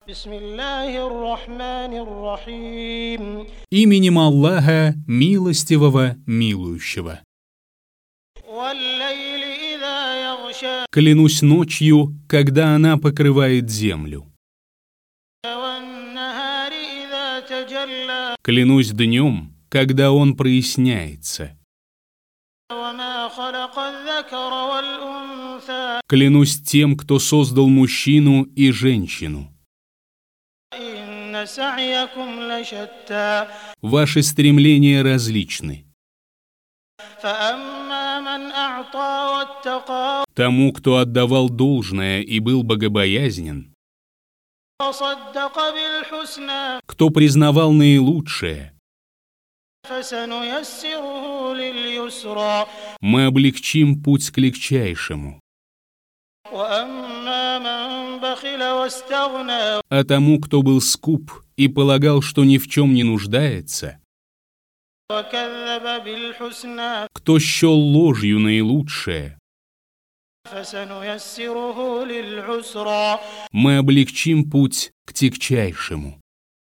Именем Аллаха, милостивого, милующего. Клянусь ночью, когда она покрывает землю. Клянусь днем, когда он проясняется. Клянусь тем, кто создал мужчину и женщину. Ваши стремления различны. Тому, кто отдавал должное и был богобоязнен, кто признавал наилучшее, мы облегчим путь к легчайшему. А тому, кто был скуп и полагал, что ни в чем не нуждается, кто счел ложью наилучшее, мы облегчим путь к тягчайшему.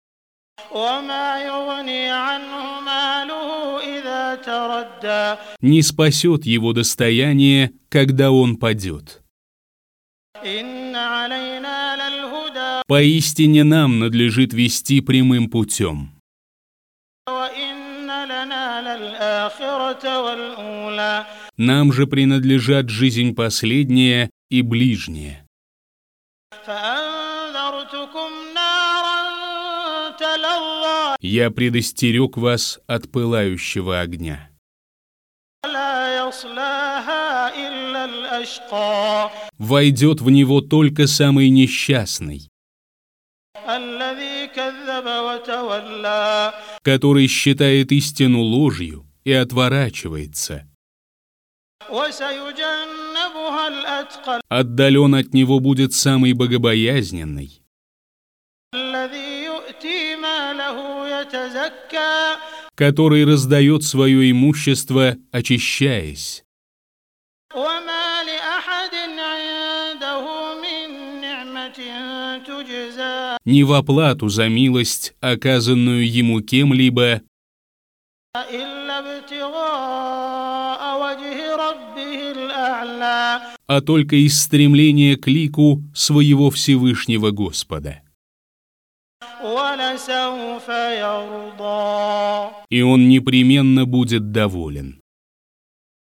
Не спасет его достояние, когда он падет. Поистине нам надлежит вести прямым путем. Нам же принадлежат жизнь последняя и ближняя. Я предостерег вас от пылающего огня. Войдет в него только самый несчастный, который считает истину ложью и отворачивается. Отдален от него будет самый богобоязненный, который раздает свое имущество, очищаясь. Не в оплату за милость, оказанную ему кем-либо, а только из стремления к лику своего Всевышнего Господа. И он непременно будет доволен.